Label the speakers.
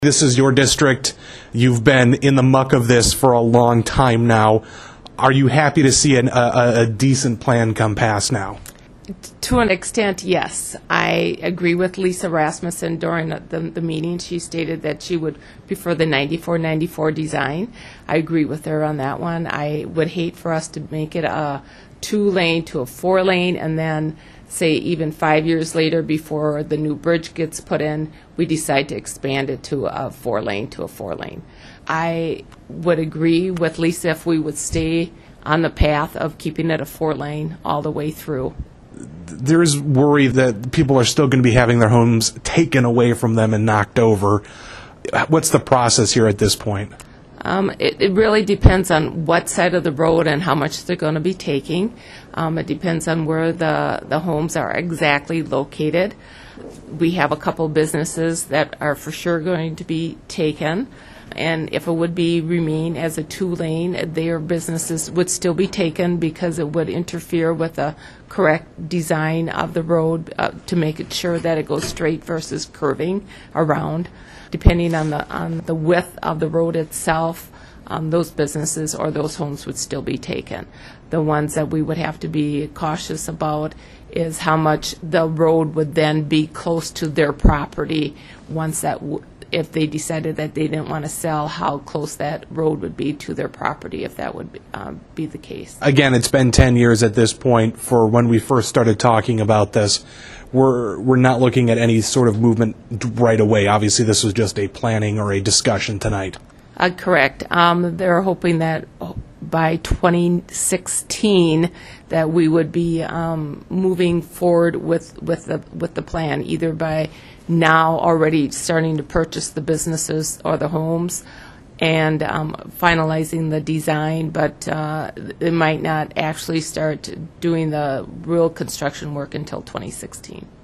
Speaker 1: This is your district. You've been in the muck of this for a long time now. Are you happy to see a decent plan come pass now?
Speaker 2: To an extent, yes. I agree with Lisa Rasmussen during the meeting. She stated that she would prefer the 94-94 design. I agree with her on that one. I would hate for us to make it a 2-lane to a 4-lane and then say even 5 years later before the new bridge gets put in, we decide to expand it to a 4-lane to a 4-lane. I would agree with Lisa if we would stay on the path of keeping it a 4-lane all the way through.
Speaker 1: There's worry that people are still going to be having their homes taken away from them and knocked over. What's the process here at this point?
Speaker 2: It really depends on what side of the road and how much they're going to be taking. It depends on where the homes are exactly located. We have a couple businesses that are for sure going to be taken. And if it would remain as a 2-lane, their businesses would still be taken because it would interfere with the correct design of the road to make it sure that it goes straight versus curving around. Depending on the width of the road itself, those businesses or those homes would still be taken. The ones that we would have to be cautious about is how much the road would then be close to their property once that if they decided that they didn't want to sell, how close that road would be to their property if that would be the case.
Speaker 1: Again, it's been 10 years at this point for when we first started talking about this. We're not looking at any sort of movement right away. Obviously, this was just a planning or a discussion tonight.
Speaker 2: Correct. They're hoping that by 2016 that we would be moving forward with the plan, either by now already starting to purchase the businesses or the homes and finalizing the design, but it might not actually start doing the real construction work until 2016.